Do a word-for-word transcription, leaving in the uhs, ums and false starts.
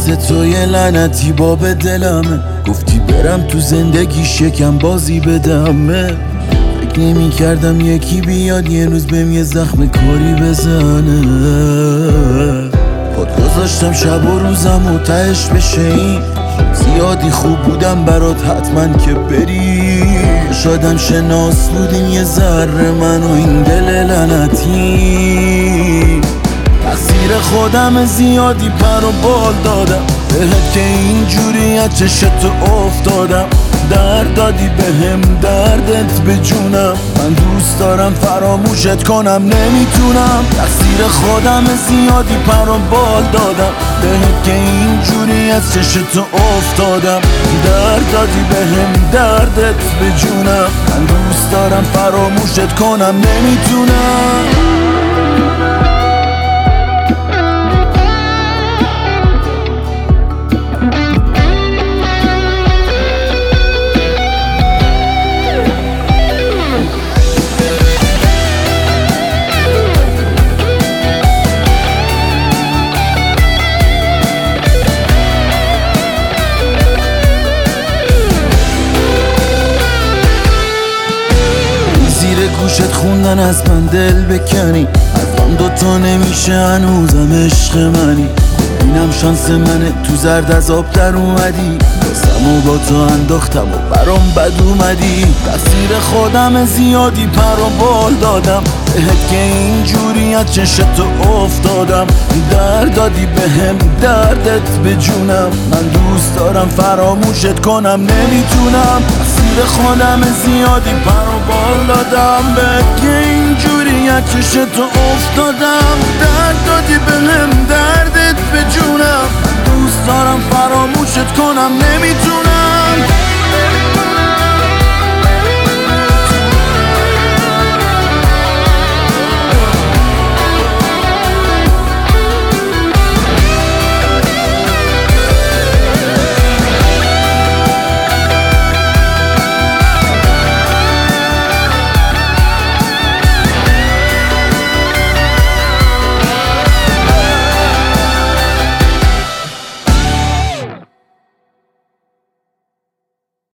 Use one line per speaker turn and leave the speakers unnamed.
مثل تو یه لعنتی باب دلمه، گفتی برم تو زندگی شکم بازی بدمه. فکر نمی کردم یکی بیاد یه روز بهم یه زخم کاری بزنه. پاد گذاشتم شب و روزم و تهش بشه این زیادی خوب بودم برات حتما که بری. شادم شناس بودین یه ذره من و این دل لعنتی. تقصیر خودم زیادی پر و بال دادم بهت که اینجوری از چشت افتادم. درد دادی بهم دردت به جونم، من دوست دارم فراموشت کنم نمیتونم. تقصیر خودم زیادی پر و بال دادم بهت که اینجوری از چشت افتادم. درد دادی بهم دردت به جونم، من دوست دارم فراموشت کنم نمیتونم. گوشت خوندن از من دل بکنی، حرفم دوتا نمیشه هنوزم عشق منی. اینم شانس منه تو زرد از آب در اومدی، باسم و با تو انداختم و برام بد اومدی. تقصیر خودم زیادی پر و بال دادم بهت که اینجوری از چشت افتادم. درد دادی بهم دردت به جونم، من دوست دارم فراموشت کنم نمیتونم. تقصیر خودم زیادی پر و بال دادم بهت که اینجوری از چشت افتادم. درد دادی بهم دردت به جونم، من دوست دارم فراموشت کنم نمیتونم.